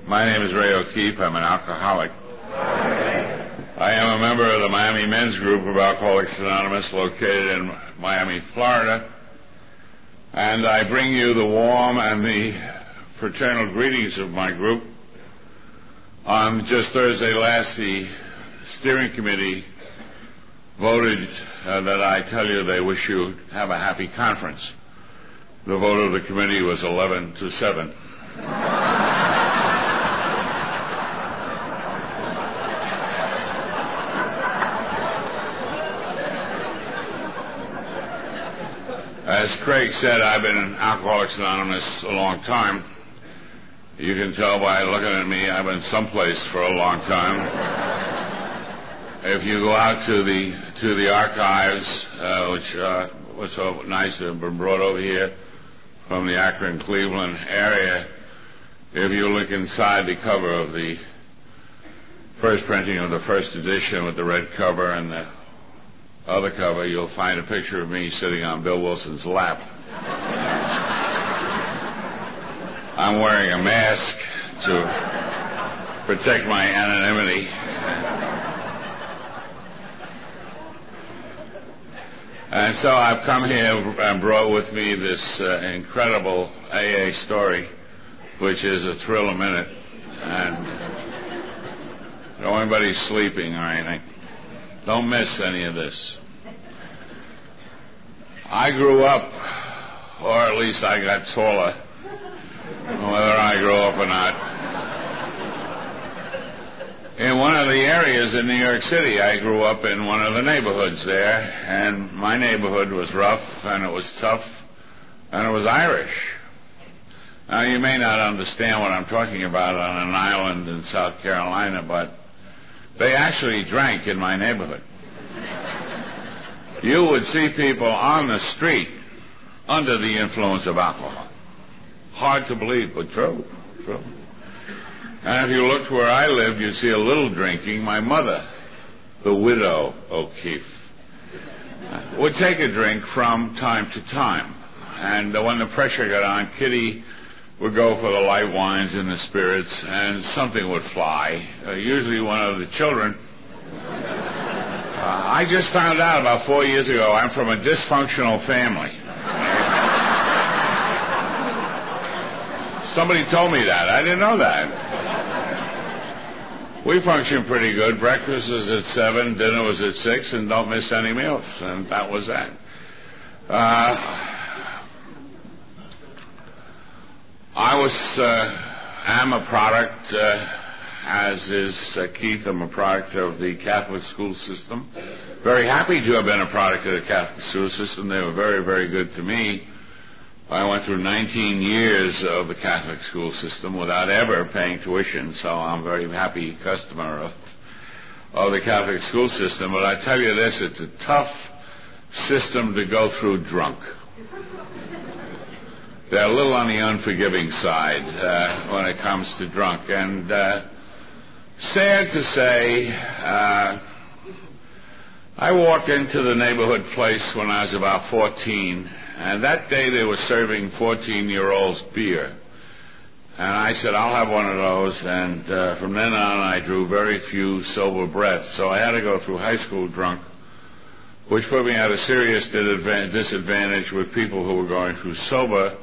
My name is Ray O'Keefe. I'm an alcoholic. I am a member of the Miami Men's Group of Alcoholics Anonymous, located in Miami, Florida. And I bring you the warm and the fraternal greetings of my group. On just Thursday last, the steering committee voted that I tell you they wish you have a happy conference. The vote of the committee was 11-7. As Craig said, I've been in Alcoholics Anonymous a long time. You can tell by looking at me, I've been someplace for a long time. If you go out to the archives, which was so nice to have been brought over here from the Akron, Cleveland area, if you look inside the cover of the first printing of the first edition with the red cover and the other cover, you'll find a picture of me sitting on Bill Wilson's lap. I'm wearing a mask to protect my anonymity. And so I've come here and brought with me this incredible AA story, which is a thrill a minute. And don't anybody sleeping or anything. Don't miss any of this. I grew up, or at least I got taller, whether I grew up or not, in one of the areas in New York City. I grew up in one of the neighborhoods there, and my neighborhood was rough, and it was tough, and it was Irish. Now, you may not understand what I'm talking about on an island in South Carolina, but they actually drank in my neighborhood. You would see people on the street under the influence of alcohol. Hard to believe, but true. And if you looked where I lived, you'd see a little drinking. My mother, the widow O'Keefe, would take a drink from time to time. And when the pressure got on, Kitty would go for the light wines and the spirits, and something would fly, usually one of the children. I just found out about 4 years ago I'm from a dysfunctional family. Somebody told me that. I didn't know that. We function pretty good. Breakfast is at 7, dinner was at 6, and don't miss any meals. And that was that. I'm a product, as is Keith, I'm a product of the Catholic school system. Very happy to have been a product of the Catholic school system. They were very, very good to me. I went through 19 years of the Catholic school system without ever paying tuition, so I'm a very happy customer of the Catholic school system. But I tell you this, it's a tough system to go through drunk. They're a little on the unforgiving side when it comes to drunk. And sad to say, I walked into the neighborhood place when I was about 14, and that day they were serving 14-year-olds beer. And I said, I'll have one of those, and from then on I drew very few sober breaths. So I had to go through high school drunk, which put me at a serious disadvantage with people who were going through sober.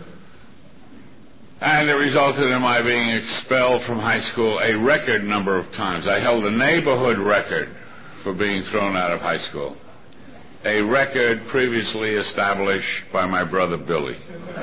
And it resulted in my being expelled from high school a record number of times. I held a neighborhood record for being thrown out of high school, a record previously established by my brother Billy.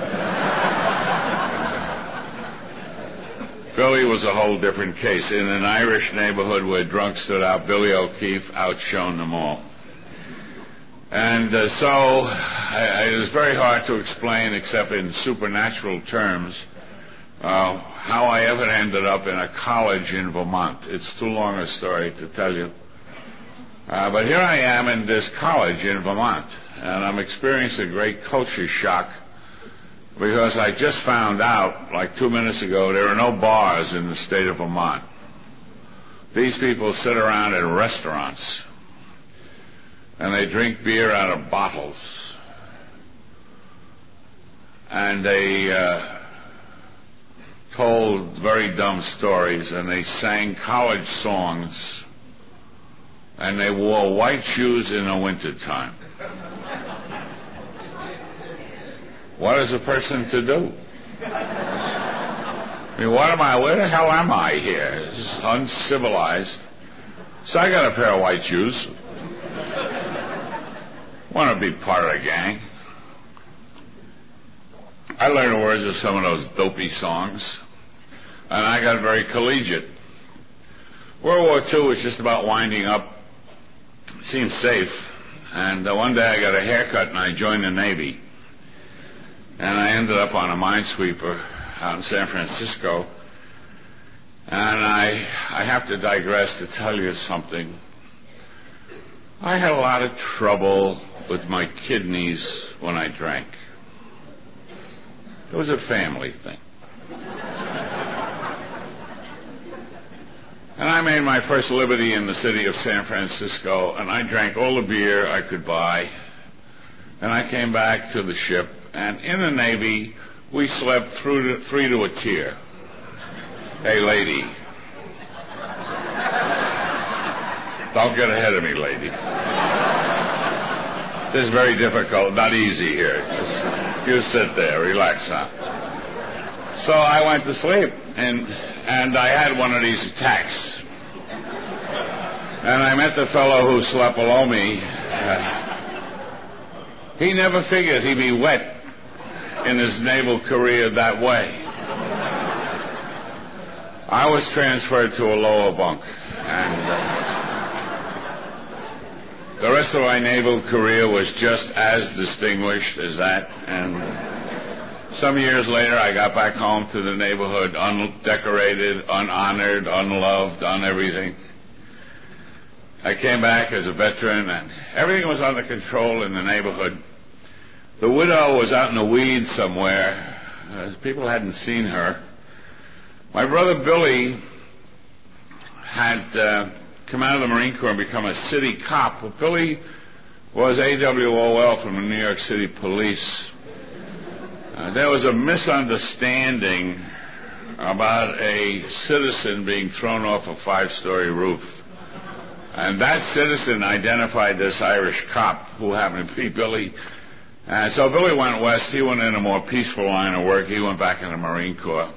Billy was a whole different case. In an Irish neighborhood where drunks stood out, Billy O'Keefe outshone them all. And so it was very hard to explain, except in supernatural terms, how I ever ended up in a college in Vermont. It's too long a story to tell you. But here I am in this college in Vermont, and I'm experiencing a great culture shock because I just found out, like 2 minutes ago, there are no bars in the state of Vermont. These people sit around in restaurants, and they drink beer out of bottles. And they told very dumb stories, and they sang college songs, and they wore white shoes in the wintertime. What is a person to do? I mean, where the hell am I here? This is uncivilized. So I got a pair of white shoes. Want to be part of the gang. I learned the words of some of those dopey songs, and I got very collegiate. World War II was just about winding up. It seemed safe. And one day I got a haircut and I joined the Navy. And I ended up on a minesweeper out in San Francisco. And I have to digress to tell you something. I had a lot of trouble with my kidneys when I drank. It was a family thing. And I made my first liberty in the city of San Francisco, and I drank all the beer I could buy. And I came back to the ship, and in the Navy, we slept three to a tier. Hey, lady. Don't get ahead of me, lady. This is very difficult, not easy here. You sit there, relax, huh? So I went to sleep, and I had one of these attacks. And I met the fellow who slept below me. He never figured he'd be wet in his naval career that way. I was transferred to a lower bunk, and the rest of my naval career was just as distinguished as that. And some years later, I got back home to the neighborhood, undecorated, unhonored, unloved, everything. I came back as a veteran, and everything was under control in the neighborhood. The widow was out in the weeds somewhere. People hadn't seen her. My brother Billy had come out of the Marine Corps and become a city cop. Well, Billy was AWOL from the New York City Police. There was a misunderstanding about a citizen being thrown off a 5-story roof. And that citizen identified this Irish cop who happened to be Billy. And so Billy went west. He went in a more peaceful line of work. He went back in the Marine Corps.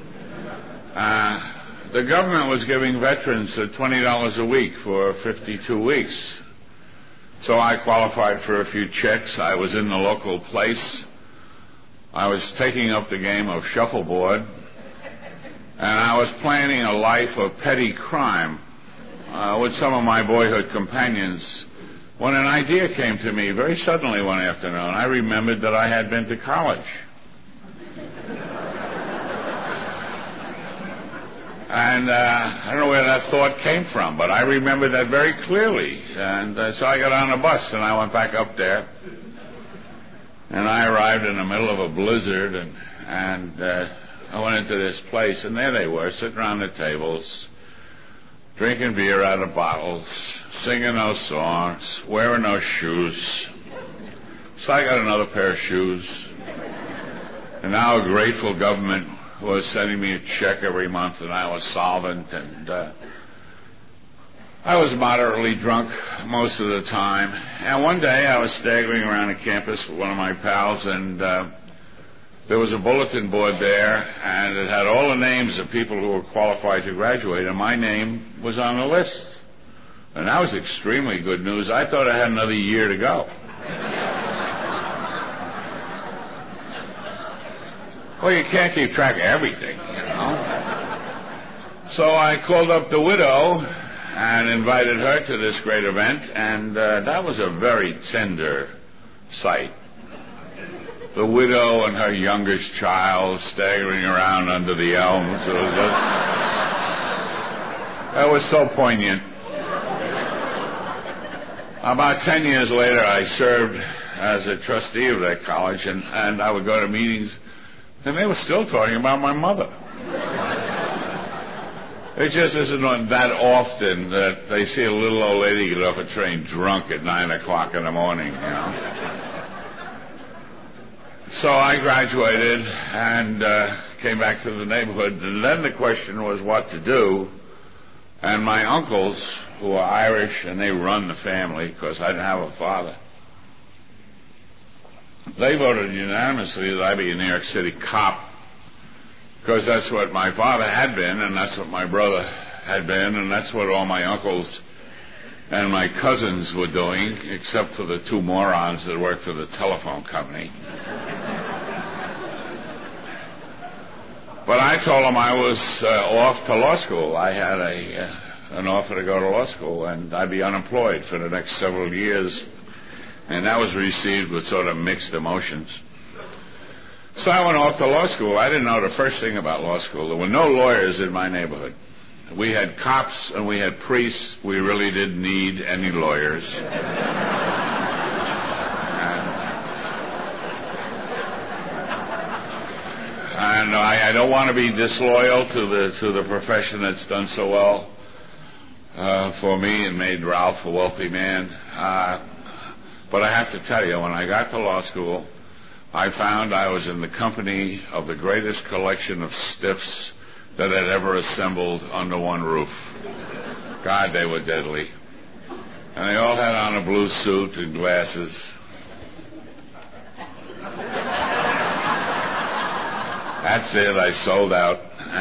The government was giving veterans $20 a week for 52 weeks. So I qualified for a few checks. I was in the local place. I was taking up the game of shuffleboard. And I was planning a life of petty crime with some of my boyhood companions when an idea came to me very suddenly one afternoon. I remembered that I had been to college. And I don't know where that thought came from, but I remember that very clearly. And so I got on a bus and I went back up there. And I arrived in the middle of a blizzard, and I went into this place, and there they were, sitting around the tables, drinking beer out of bottles, singing those songs, wearing those shoes. So I got another pair of shoes. And now a grateful government was sending me a check every month, and I was solvent, and I was moderately drunk most of the time. And one day I was staggering around the campus with one of my pals, and there was a bulletin board there, and it had all the names of people who were qualified to graduate, and my name was on the list. And that was extremely good news. I thought I had another year to go. Well, you can't keep track of everything, you know. So I called up the widow and invited her to this great event, and that was a very tender sight. The widow and her youngest child staggering around under the elms. That was so poignant. About 10 years later, I served as a trustee of that college, and I would go to meetings, and they were still talking about my mother. It just isn't that often that they see a little old lady get off a train drunk at 9 o'clock in the morning, you know. So I graduated and came back to the neighborhood, and then the question was what to do. And my uncles, who are Irish, and they run the family because I didn't have a father, they voted unanimously that I be a New York City cop, because that's what my father had been, and that's what my brother had been, and that's what all my uncles and my cousins were doing, except for the two morons that worked for the telephone company. But I told them I was off to law school. I had an offer to go to law school, and I'd be unemployed for the next several years. And that was received with sort of mixed emotions. So I went off to law school. I didn't know the first thing about law school. There were no lawyers in my neighborhood. We had cops and we had priests. We really didn't need any lawyers. And I don't want to be disloyal to the profession that's done so well for me and made Ralph a wealthy man. But I have to tell you, when I got to law school, I found I was in the company of the greatest collection of stiffs that had ever assembled under one roof. God, they were deadly. And they all had on a blue suit and glasses. That's it, I sold out.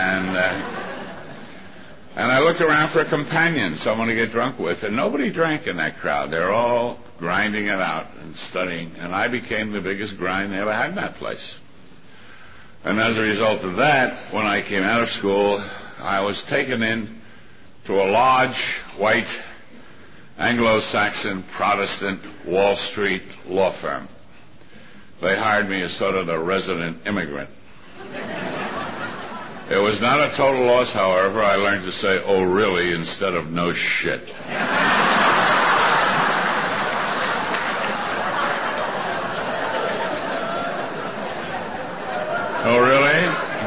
And I looked around for a companion, someone to get drunk with, and nobody drank in that crowd. They're all grinding it out and studying, and I became the biggest grind they ever had in that place. And as a result of that, when I came out of school, I was taken in to a large, white, Anglo-Saxon, Protestant Wall Street law firm. They hired me as sort of the resident immigrant. It was not a total loss, however. I learned to say, "Oh, really," instead of "no shit." Oh, really?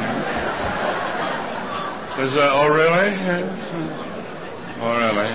Is that, oh, really? Oh, really?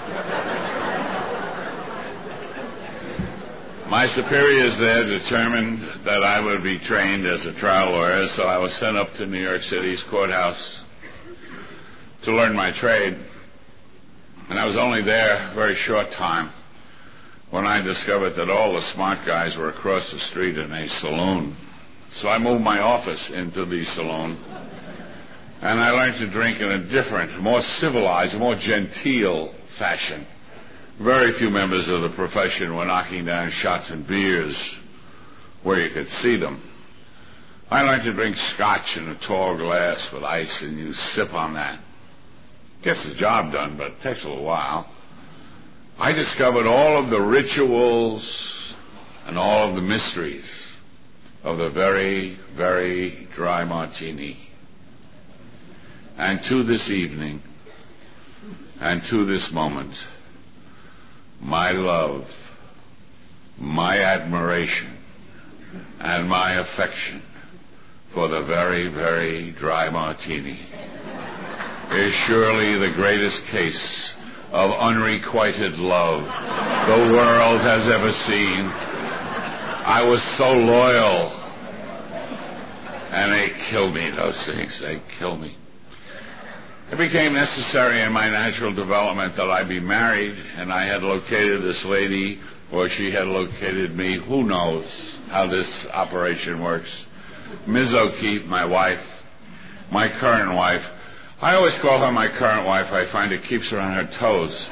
My superiors there determined that I would be trained as a trial lawyer, so I was sent up to New York City's courthouse to learn my trade. And I was only there a very short time when I discovered that all the smart guys were across the street in a saloon. So I moved my office into the saloon, and I learned to drink in a different, more civilized, more genteel fashion. Very few members of the profession were knocking down shots and beers where you could see them. I learned to drink scotch in a tall glass with ice, and you sip on that. Gets the job done, but it takes a little while. I discovered all of the rituals and all of the mysteries of the very, very dry martini. And to this evening, and to this moment, my love, my admiration, and my affection for the very, very dry martini is surely the greatest case of unrequited love the world has ever seen. I was so loyal, and they killed me, those things. They killed me. It became necessary in my natural development that I be married, and I had located this lady, or she had located me. Who knows how this operation works? Ms. O'Keefe, my wife, my current wife. I always call her my current wife. I find it keeps her on her toes.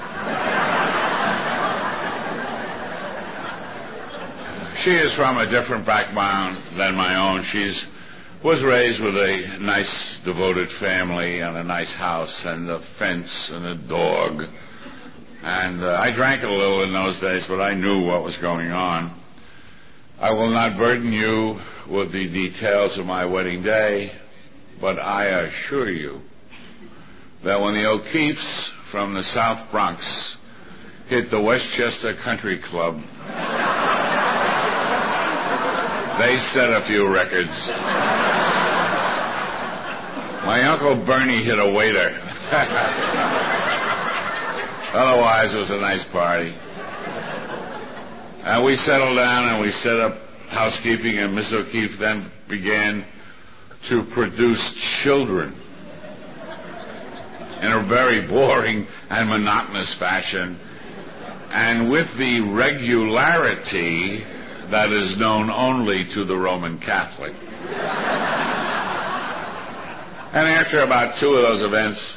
She is from a different background than my own. Was raised with a nice, devoted family and a nice house and a fence and a dog. And I drank a little in those days, but I knew what was going on. I will not burden you with the details of my wedding day, but I assure you that when the O'Keefes from the South Bronx hit the Westchester Country Club, they set a few records. My Uncle Bernie hit a waiter. Otherwise, it was a nice party. And we settled down and we set up housekeeping, and Miss O'Keefe then began to produce children in a very boring and monotonous fashion, and with the regularity that is known only to the Roman Catholic. And after about 2 of those events,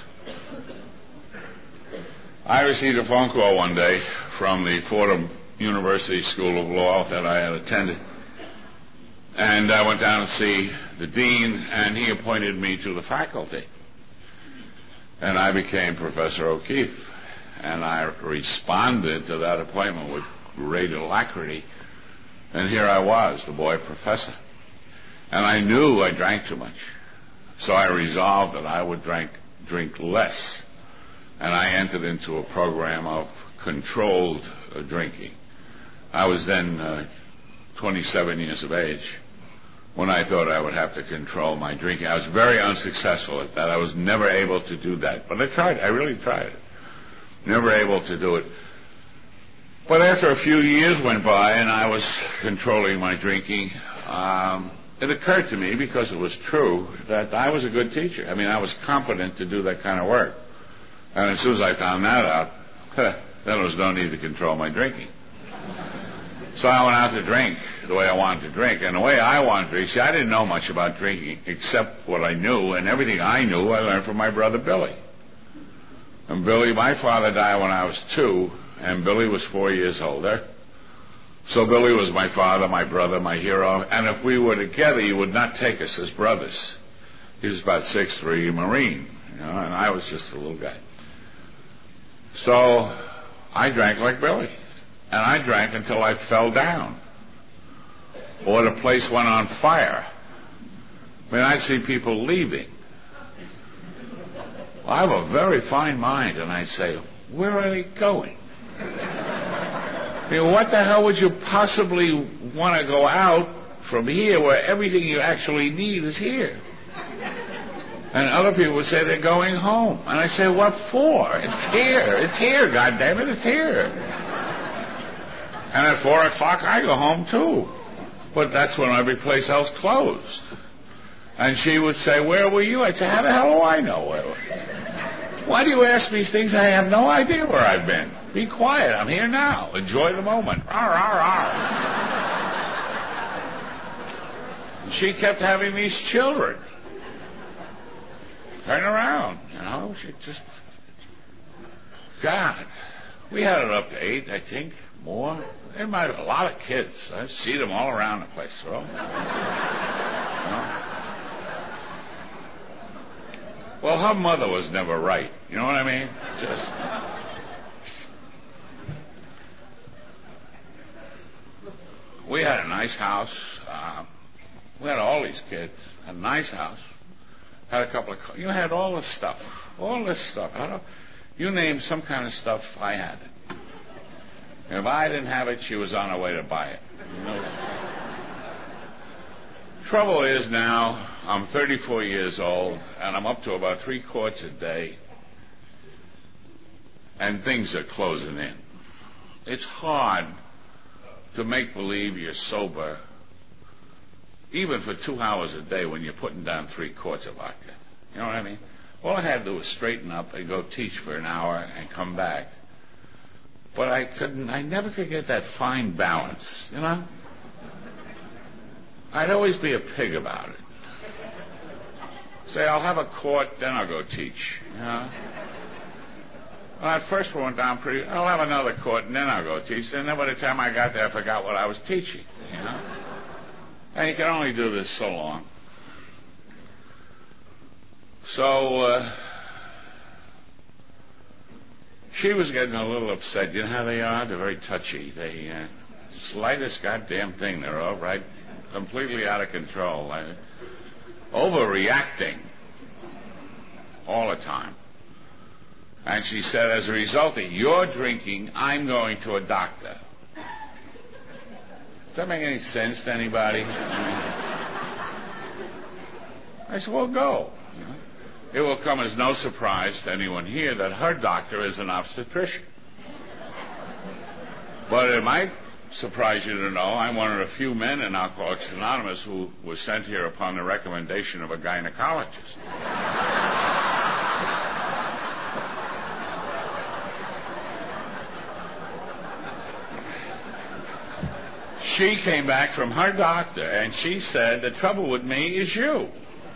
I received a phone call one day from the Fordham University School of Law that I had attended. And I went down to see the dean, and he appointed me to the faculty. And I became Professor O'Keefe. And I responded to that appointment with great alacrity. And here I was, the boy professor. And I knew I drank too much. So I resolved that I would drink less. And I entered into a program of controlled drinking. I was then 27 years of age when I thought I would have to control my drinking. I was very unsuccessful at that. I was never able to do that. But I tried. I really tried it. Never able to do it. But after a few years went by and I was controlling my drinking, it occurred to me, because it was true, that I was a good teacher. I mean, I was competent to do that kind of work. And as soon as I found that out, then there was no need to control my drinking. So I went out to drink the way I wanted to drink. And the way I wanted to drink, see, I didn't know much about drinking except what I knew, and everything I knew I learned from my brother Billy. And Billy, my father died when I was 2, and Billy was 4 years older. So Billy was my father, my brother, my hero. And if we were together, he would not take us as brothers. He was about 6'3", Marine, and I was just a little guy. So I drank like Billy. And I drank until I fell down, or the place went on fire. I mean, I'd see people leaving. Well, I have a very fine mind, and I'd say, where are they going? I mean, what the hell would you possibly want to go out from here where everything you actually need is here? And other people would say they're going home. And I say, what for? It's here. It's here, goddammit, it's here. And at 4 o'clock, I go home, too. But that's when every place else closed. And she would say, where were you? I'd say, how the hell do I know where? Why do you ask these things? I have no idea where I've been. Be quiet. I'm here now. Enjoy the moment. Rawr, rawr, rawr. And she kept having these children. Turn around. She just... God. We had it up to 8, I think. More. There might have a lot of kids. I see them all around the place. Well, her mother was never right. You know what I mean? We had a nice house. We had all these kids. A nice house. Had a couple of... had all this stuff. All this stuff. You name some kind of stuff, I had it. If I didn't have it, she was on her way to buy it. Trouble is now, I'm 34 years old, and I'm up to about 3 quarts a day, and things are closing in. It's hard to make believe you're sober, even for 2 hours a day when you're putting down 3 quarts of vodka. You know what I mean? All I had to do was straighten up and go teach for an hour and come back. But I never could get that fine balance, I'd always be a pig about it. Say, I'll have a quart, then I'll go teach, Well, at first we went down pretty, I'll have another quart, and then I'll go teach. And then by the time I got there, I forgot what I was teaching, And you can only do this so long. So, she was getting a little upset. You know how they are? They're very touchy. They, slightest goddamn thing, they're all right, completely out of control. Overreacting all the time. And she said, as a result of your drinking, I'm going to a doctor. Does that make any sense to anybody? I said, well, go. It will come as no surprise to anyone here that her doctor is an obstetrician. But it might surprise you to know I'm one of the few men in Alcoholics Anonymous who was sent here upon the recommendation of a gynecologist. She came back from her doctor, and she said, the trouble with me is you.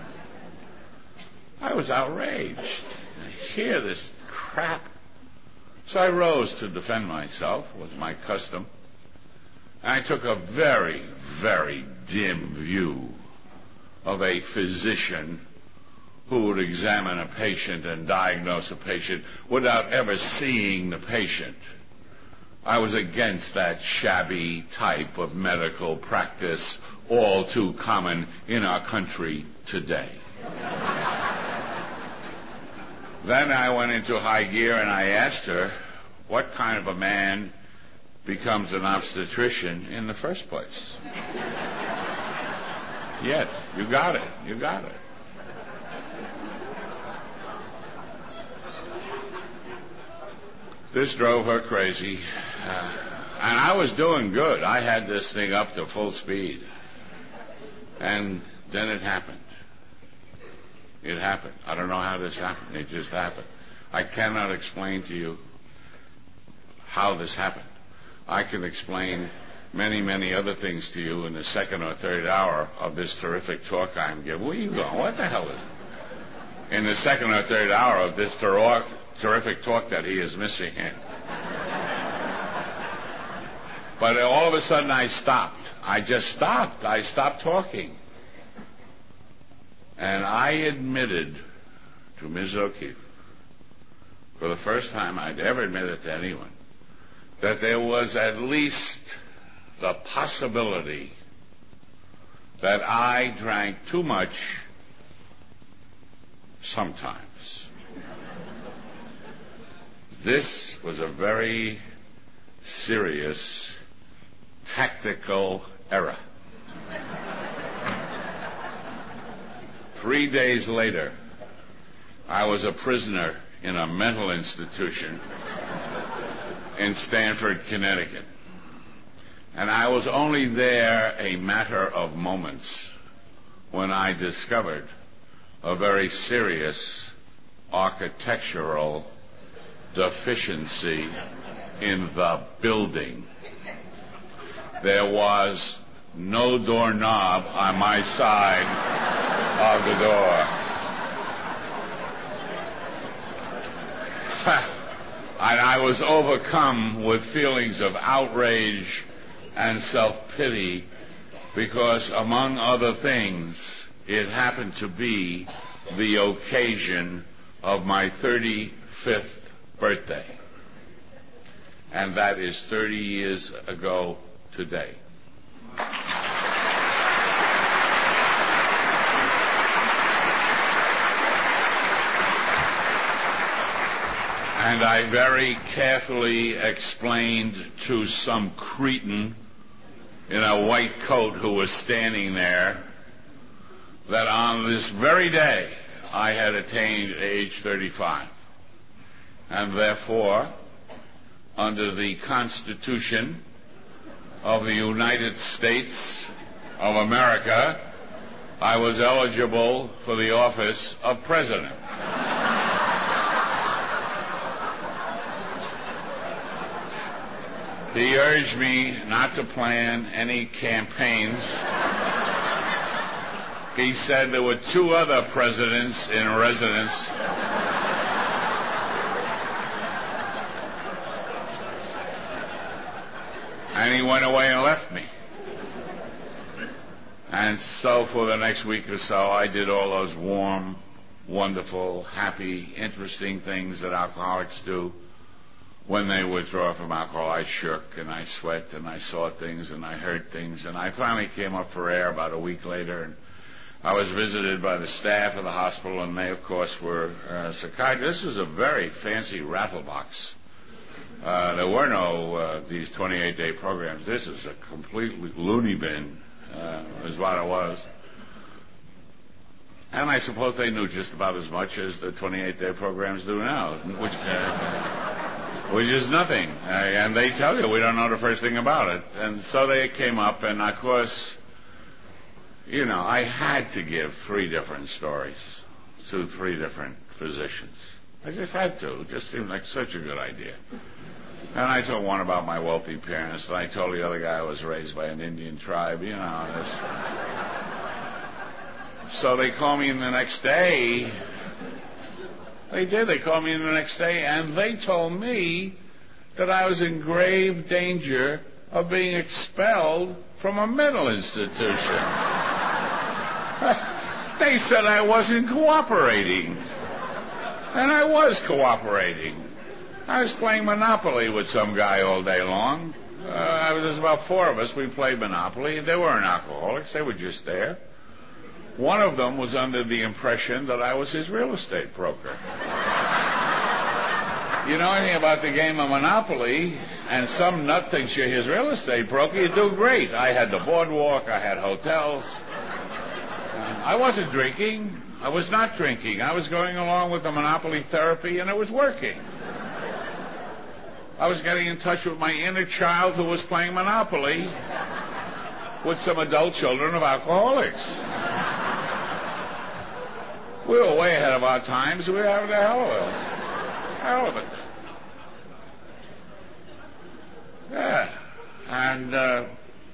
I was outraged. I hear this crap. So I rose to defend myself, was my custom. And I took a very, very dim view of a physician who would examine a patient and diagnose a patient without ever seeing the patient. I was against that shabby type of medical practice, all too common in our country today. Then I went into high gear and I asked her, what kind of a man becomes an obstetrician in the first place? Yes, you got it. You got it. This drove her crazy. And I was doing good. I had this thing up to full speed. And then it happened. It happened. I don't know how this happened. It just happened. I cannot explain to you how this happened. I can explain many, many other things to you in the second or third hour of this terrific talk I'm giving. Where are you going? What the hell is it? In the second or third hour of this terrific talk that he is missing in. But all of a sudden I stopped. I just stopped. I stopped talking. And I admitted to Ms. O'Keefe, for the first time I'd ever admitted to anyone, that there was at least the possibility that I drank too much sometimes. This was a very serious tactical error. 3 days later, I was a prisoner in a mental institution in Stamford, Connecticut. And I was only there a matter of moments when I discovered a very serious architectural deficiency in the building. There was no doorknob on my side of the door. And I was overcome with feelings of outrage and self-pity because, among other things, it happened to be the occasion of my 35th birthday. And that is 30 years ago today. And I very carefully explained to some cretin in a white coat who was standing there that on this very day I had attained age 35. And therefore, under the Constitution of the United States of America, I was eligible for the office of president. He urged me not to plan any campaigns. He said there were 2 other presidents in residence. And he went away and left me. And so for the next week or so, I did all those warm, wonderful, happy, interesting things that alcoholics do. When they withdraw from alcohol, I shook and I sweat and I saw things and I heard things. And I finally came up for air about a week later. And I was visited by the staff of the hospital, and they, of course, were psychiatrists. This was a very fancy raffle box. There were no these 28-day programs. This is a complete loony bin, is what it was. And I suppose they knew just about as much as the 28-day programs do now, which is nothing. And they tell you we don't know the first thing about it. And so they came up, and of course, you know, I had to give 3 different stories to 3 different physicians. I just had to. It just seemed like such a good idea. And I told one about my wealthy parents, and I told the other guy I was raised by an Indian tribe, you know. So they called me in the next day. They did. They called me in the next day, and they told me that I was in grave danger of being expelled from a mental institution. They said I wasn't cooperating. And I was cooperating. I was playing Monopoly with some guy all day long. There's about 4 of us. We played Monopoly. They weren't alcoholics. They were just there. One of them was under the impression that I was his real estate broker. You know anything about the game of Monopoly, and some nut thinks you're his real estate broker, you do great. I had the boardwalk. I had hotels. I wasn't drinking. I was not drinking. I was going along with the Monopoly therapy, and it was working. I was getting in touch with my inner child who was playing Monopoly with some adult children of alcoholics. We were way ahead of our times. We were having a hell of it. Yeah. And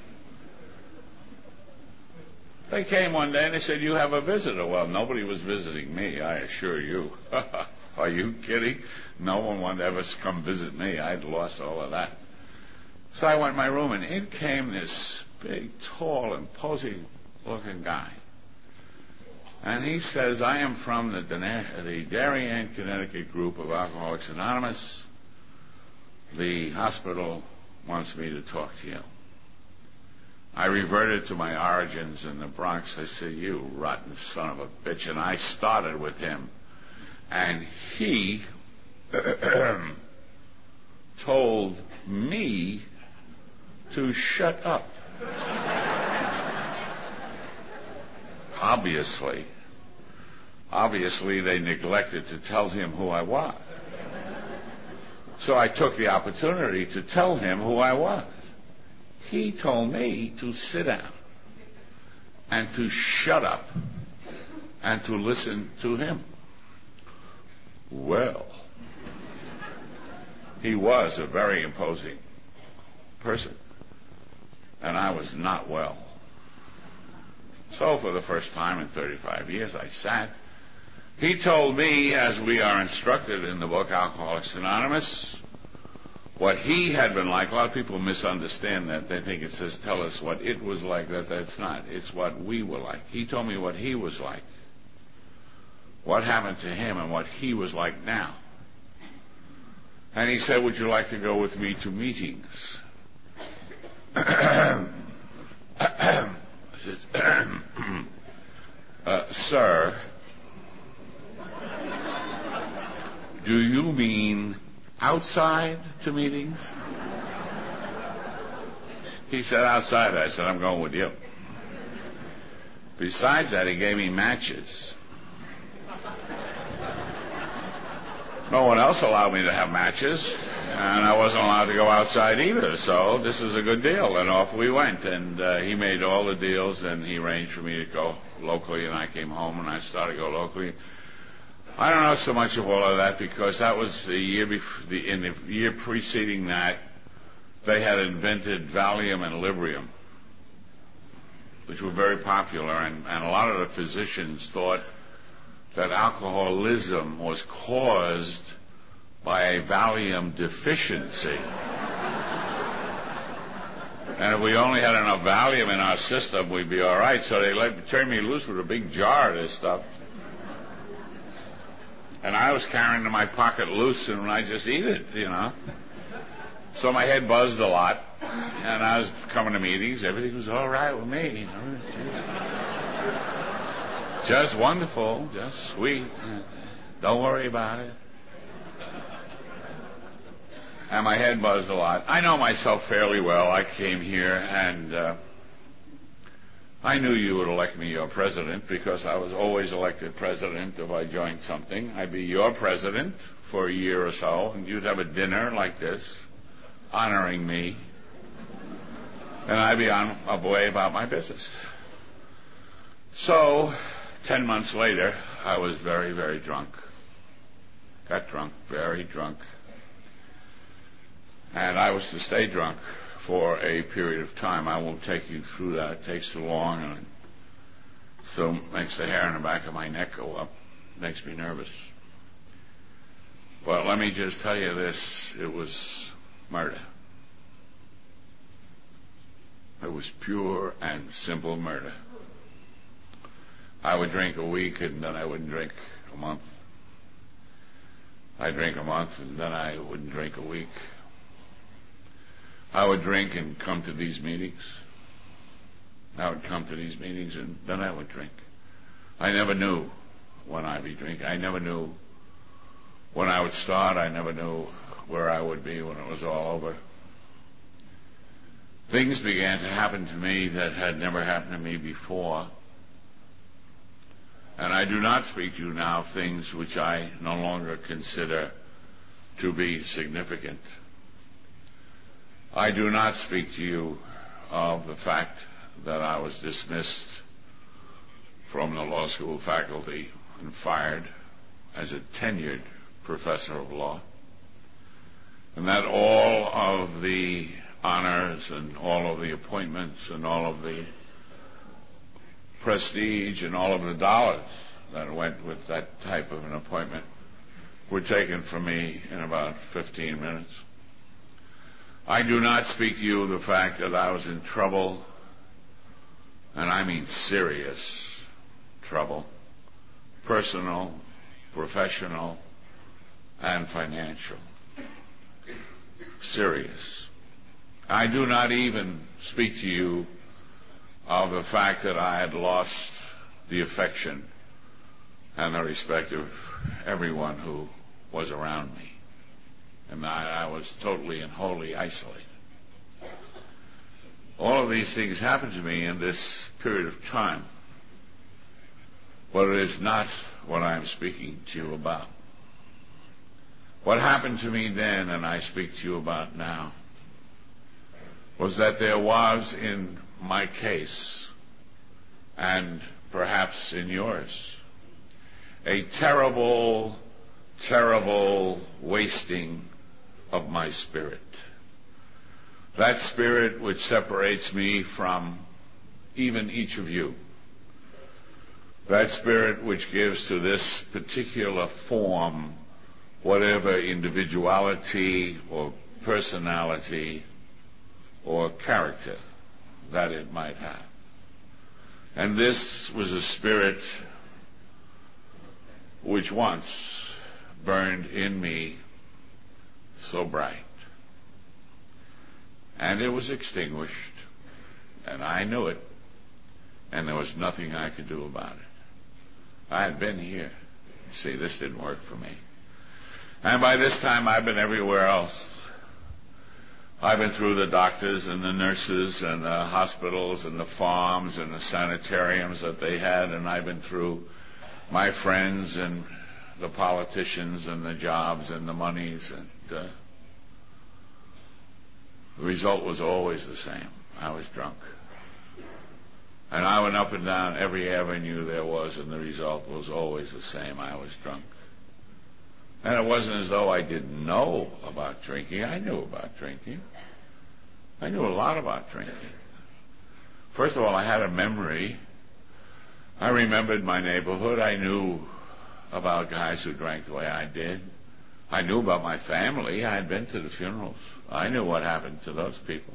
they came one day and they said, "You have a visitor." Well, nobody was visiting me, I assure you. Are you kidding? No one wanted to ever come visit me. I'd lost all of that. So I went in my room, and in came this big, tall, imposing-looking guy. And he says, "I am from the Darien, Connecticut group of Alcoholics Anonymous. The hospital wants me to talk to you." I reverted to my origins in the Bronx. I said, "You rotten son of a bitch." And I started with him. And he told me to shut up. Obviously, they neglected to tell him who I was. So I took the opportunity to tell him who I was. He told me to sit down and to shut up and to listen to him. Well, he was a very imposing person, and I was not well. So for the first time in 35 years, I sat. He told me, as we are instructed in the book Alcoholics Anonymous, what he had been like. A lot of people misunderstand that. They think it says, tell us what it was like. That's not. It's what we were like. He told me what he was like, what happened to him, and what he was like now. And he said, "Would you like to go with me to meetings?" I said, "Sir, do you mean outside to meetings?" He said, "Outside." I said, "I'm going with you." Besides that, he gave me matches. No one else allowed me to have matches, and I wasn't allowed to go outside either, so this is a good deal. And off we went, and he made all the deals, and he arranged for me to go locally, and I came home, and I started to go locally. I don't know so much of all of that, because that was the year in the year preceding that, they had invented Valium and Librium, which were very popular, and a lot of the physicians thought that alcoholism was caused by a Valium deficiency. And if we only had enough Valium in our system, we'd be all right. So they turned me loose with a big jar of this stuff. And I was carrying it in my pocket loose, and I just eat it, you know. So my head buzzed a lot, and I was coming to meetings. Everything was all right with me, you know. Just wonderful, just sweet. Don't worry about it. And my head buzzed a lot. I know myself fairly well. I came here, and I knew you would elect me your president because I was always elected president if I joined something. I'd be your president for a year or so, and you'd have a dinner like this, honoring me, and I'd be on my way about my business. So, 10 months later, I was very, very drunk. Got drunk, very drunk. And I was to stay drunk for a period of time. I won't take you through that. It takes too long, and it still makes the hair on the back of my neck go up. Makes me nervous. But let me just tell you this. It was murder. It was pure and simple murder. I would drink a week, and then I wouldn't drink a month. I'd drink a month, and then I wouldn't drink a week. I would drink and come to these meetings. I would come to these meetings, and then I would drink. I never knew when I'd be drinking. I never knew when I would start. I never knew where I would be when it was all over. Things began to happen to me that had never happened to me before. And I do not speak to you now of things which I no longer consider to be significant. I do not speak to you of the fact that I was dismissed from the law school faculty and fired as a tenured professor of law, and that all of the honors and all of the appointments and all of the prestige and all of the dollars that went with that type of an appointment were taken from me in about 15 minutes. I do not speak to you of the fact that I was in trouble, and I mean serious trouble, personal, professional, and financial. Serious. I do not even speak to you of the fact that I had lost the affection and the respect of everyone who was around me. And I was totally and wholly isolated. All of these things happened to me in this period of time. But it is not what I am speaking to you about. What happened to me then, and I speak to you about now, was that there was in my case, and perhaps in yours, a terrible, terrible wasting of my spirit. That spirit which separates me from even each of you. That spirit which gives to this particular form whatever individuality or personality or character that it might have. And this was a spirit which once burned in me so bright. And it was extinguished, and I knew it, and there was nothing I could do about it. I had been here. See, this didn't work for me. And by this time, I've been everywhere else. I've been through the doctors and the nurses and the hospitals and the farms and the sanitariums that they had, and I've been through my friends and the politicians and the jobs and the monies, and the result was always the same. I was drunk. And I went up and down every avenue there was, and the result was always the same. I was drunk. And it wasn't as though I didn't know about drinking. I knew about drinking. I knew a lot about drinking. First of all, I had a memory. I remembered my neighborhood. I knew about guys who drank the way I did. I knew about my family. I had been to the funerals. I knew what happened to those people.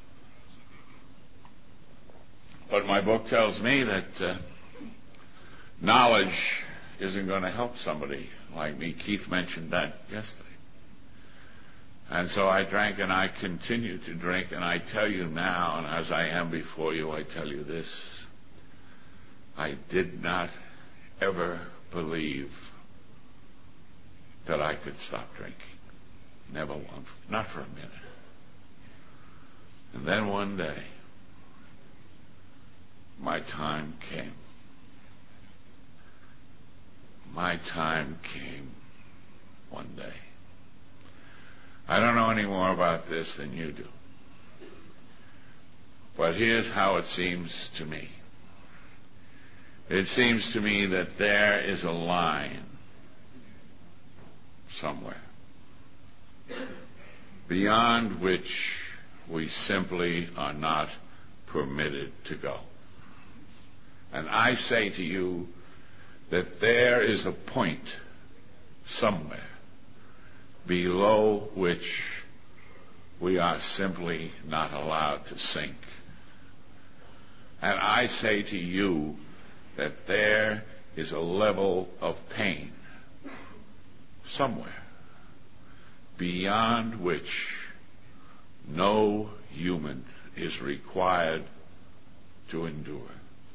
But my book tells me that knowledge isn't going to help somebody like me. Keith mentioned that yesterday. And so I drank, and I continue to drink, and I tell you now, and as I am before you, I tell you this. I did not ever believe that I could stop drinking. Never once. Not for a minute. And then one day, my time came. My time came one day. I don't know any more about this than you do. But here's how it seems to me. It seems to me that there is a line somewhere beyond which we simply are not permitted to go. And I say to you that there is a point somewhere below which we are simply not allowed to sink. And I say to you that there is a level of pain somewhere beyond which no human is required to endure.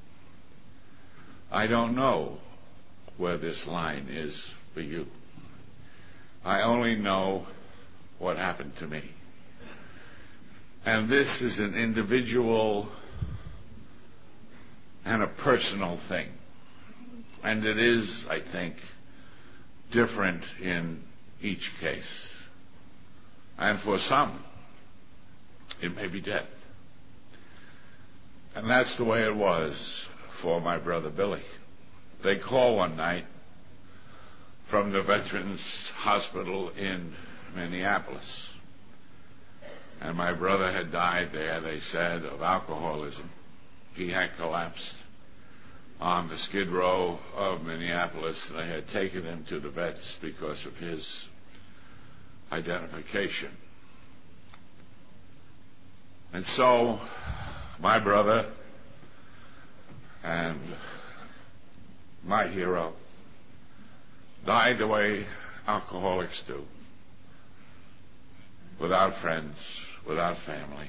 I don't know where this line is for you. I only know what happened to me. And this is an individual and a personal thing. And it is, I think, different in each case. And for some, it may be death. And that's the way it was for my brother Billy. They called one night from the Veterans Hospital in Minneapolis. And my brother had died there, they said, of alcoholism. He had collapsed on the Skid Row of Minneapolis. They had taken him to the vets because of his identification. And so my brother and my hero died the way alcoholics do, without friends, without family.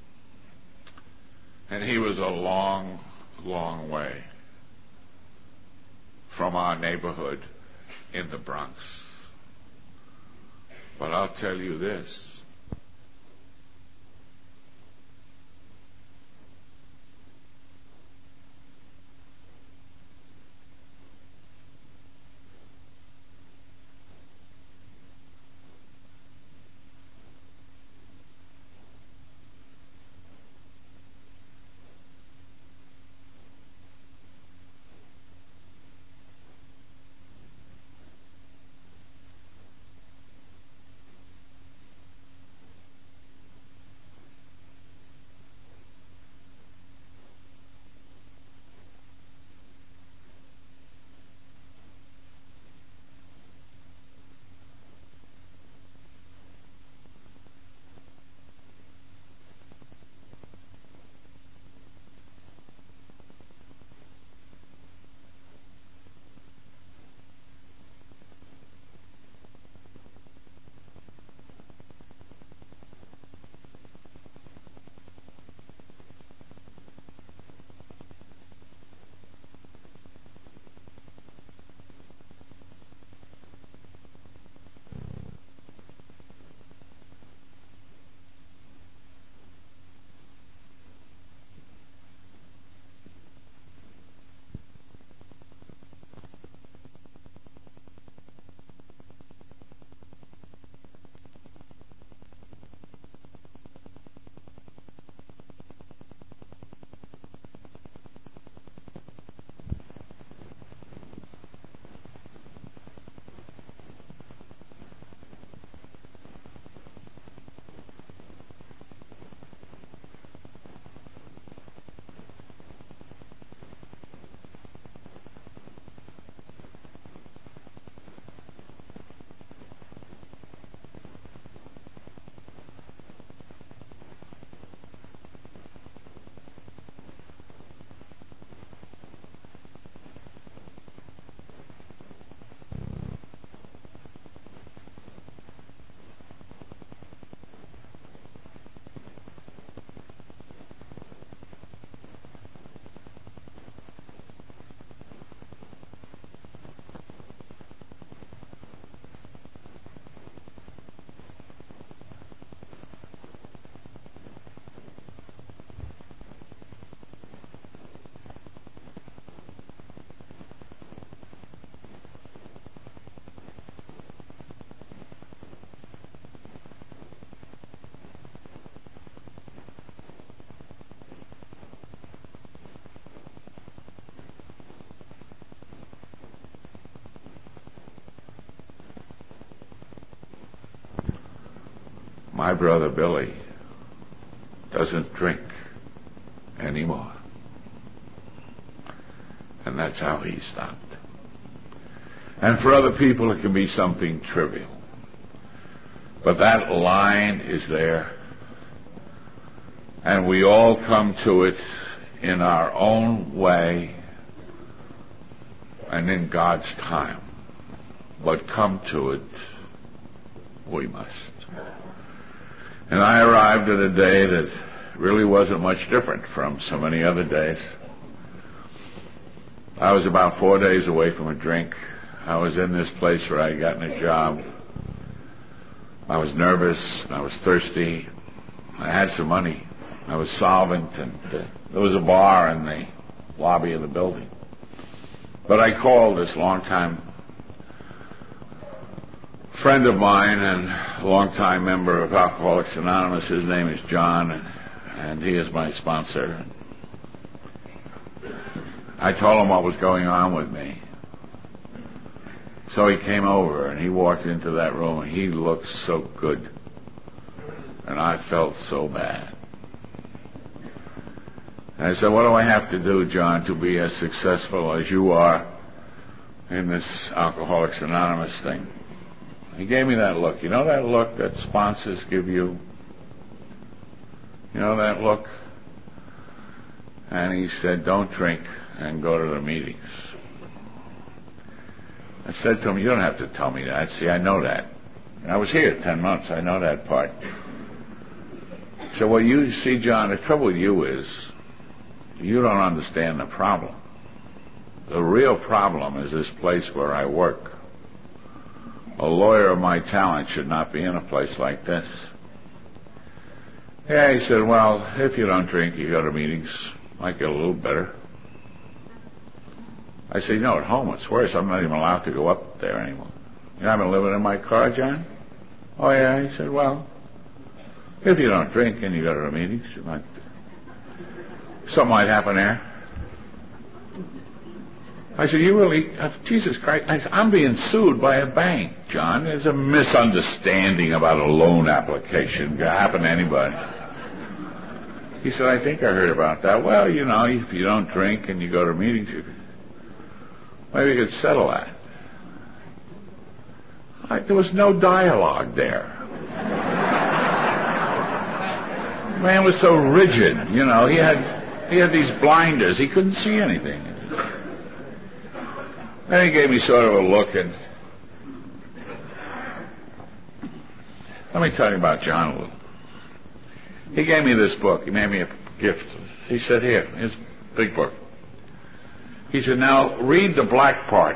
And he was a long, long way from our neighborhood in the Bronx. But I'll tell you this. my brother Billy doesn't drink anymore. And that's how he stopped. And for other people it can be something trivial. But that line is there. And we all come to it in our own way and in God's time. But come to it, we must. And I arrived at a day that really wasn't much different from so many other days. I was about 4 days away from a drink. I was in this place where I had gotten a job. I was nervous. I was thirsty. I had some money. I was solvent, and there was a bar in the lobby of the building. But I called this longtime friend of mine and longtime member of Alcoholics Anonymous. His name is John, and he is my sponsor. I told him what was going on with me. So he came over, and he walked into that room, and he looked so good. And I felt so bad. And I said, what do I have to do, John, to be as successful as you are in this Alcoholics Anonymous thing? He gave me that look. You know that look that sponsors give you? You know that look? And he said, don't drink and go to the meetings. I said to him, you don't have to tell me that. See, I know that. I was here 10 months. I know that part. So, well, you see, John, the trouble with you is you don't understand the problem. The real problem is this place where I work. A lawyer of my talent should not be in a place like this. Yeah, he said, well, if you don't drink, you go to meetings, might get a little better. I said, you know, at home it's worse. I'm not even allowed to go up there anymore. You know, I've been living in my car, John? Oh, yeah. He said, well, if you don't drink and you go to the meetings, you might, something might happen there. I said, you really, Jesus Christ, I'm being sued by a bank, John. There's a misunderstanding about a loan application. It can happen to anybody. He said, I think I heard about that. Well, you know, if you don't drink and you go to meetings, maybe you could settle that. There was no dialogue there. Man was so rigid, you know. He had these blinders. He couldn't see anything. Then he gave me sort of a look, and let me tell you about John a little. He gave me this book. He made me a gift. He said, here's a big book. He said, now read the black part.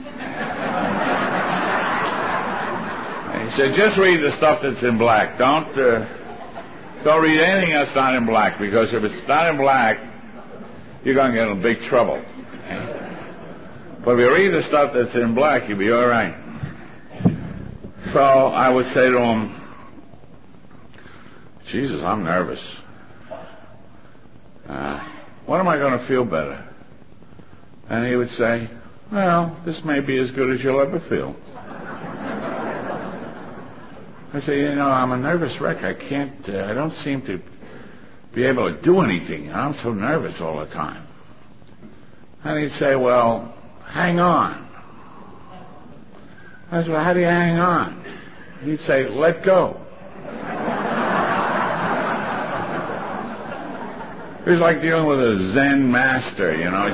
And he said, just read the stuff that's in black. Don't read anything that's not in black, because if it's not in black, you're going to get in big trouble. But if you read the stuff that's in black, you'll be all right. So I would say to him, Jesus, I'm nervous. When am I going to feel better? And he would say, well, this may be as good as you'll ever feel. I say, you know, I'm a nervous wreck. I don't seem to be able to do anything. I'm so nervous all the time. And he'd say, well, hang on. I said, well, how do you hang on? He'd say, let go. It was like dealing with a Zen master, you know,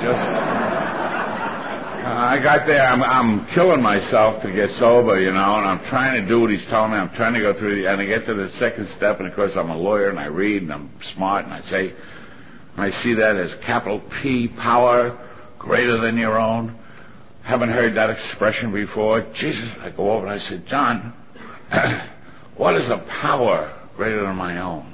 I got there, I'm killing myself to get sober, you know, and I'm trying to do what he's telling me. I'm trying to go through, and I get to the second step, and of course I'm a lawyer, and I read, and I'm smart, and I see that as capital P, power greater than your own. Haven't heard that expression before. Jesus, I go over and I said, John, what is a power greater than my own?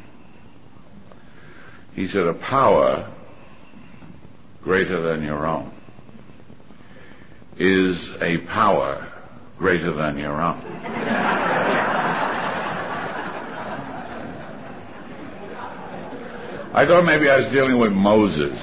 He said, a power greater than your own is a power greater than your own. I thought maybe I was dealing with Moses.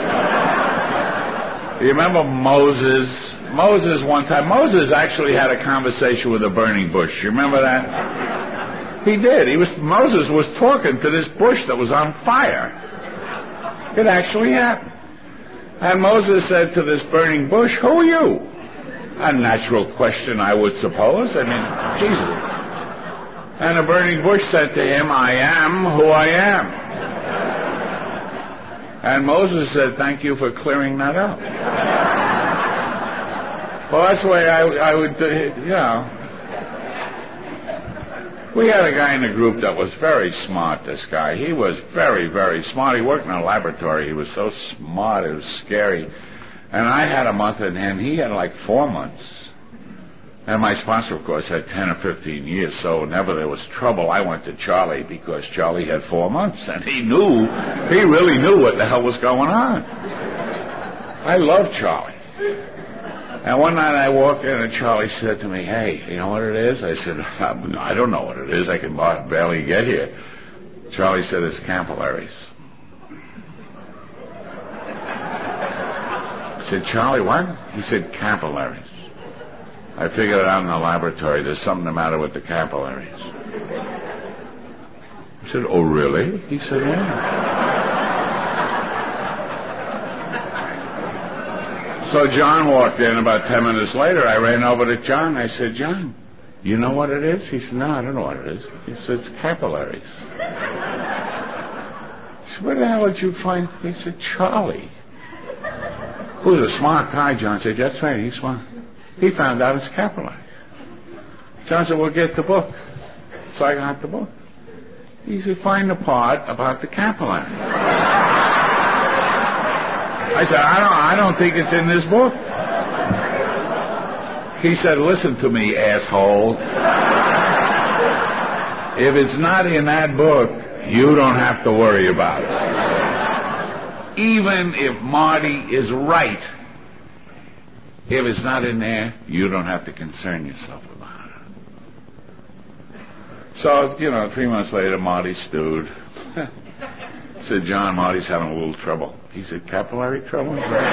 You remember Moses? Moses one time, Moses actually had a conversation with a burning bush. You remember that? He did. Moses was talking to this bush that was on fire. It actually happened. And Moses said to this burning bush, "Who are you?" A natural question, I would suppose. I mean, Jesus. And the burning bush said to him, "I am who I am." And Moses said, "Thank you for clearing that up." Well, that's the way I would, We had a guy in the group that was very smart, this guy. He was very, very smart. He worked in a laboratory. He was so smart, it was scary. And I had a month, and he had like 4 months. And my sponsor, of course, had 10 or 15 years, so whenever there was trouble, I went to Charlie, because Charlie had 4 months, and he really knew what the hell was going on. I love Charlie. And one night I walked in, and Charlie said to me, "Hey, you know what it is?" I said, "I don't know what it is. I can barely get here." Charlie said, "It's capillaries." I said, "Charlie, what?" He said, "Capillaries. I figured it out in the laboratory. There's something the matter with the capillaries." I said, "Oh, really?" He said, "Yeah." So John walked in. About 10 minutes later, I ran over to John. I said, "John, you know what it is?" He said, "No, I don't know what it is." He said, "It's capillaries." I said, "Where the hell did you find?" He said, "Charlie, who's a smart guy." John said, "That's right, he's smart. He found out it's capillaries." John said, "Well, get the book." So I got the book. He said, "Find the part about the capillary." I said, I don't think it's in this book." He said, "Listen to me, asshole. If it's not in that book, you don't have to worry about it." Even if Marty is right, if it's not in there, you don't have to concern yourself about it. So, 3 months later, Marty stewed. Said, "John, Marty's having a little trouble." He said, "Capillary trouble?"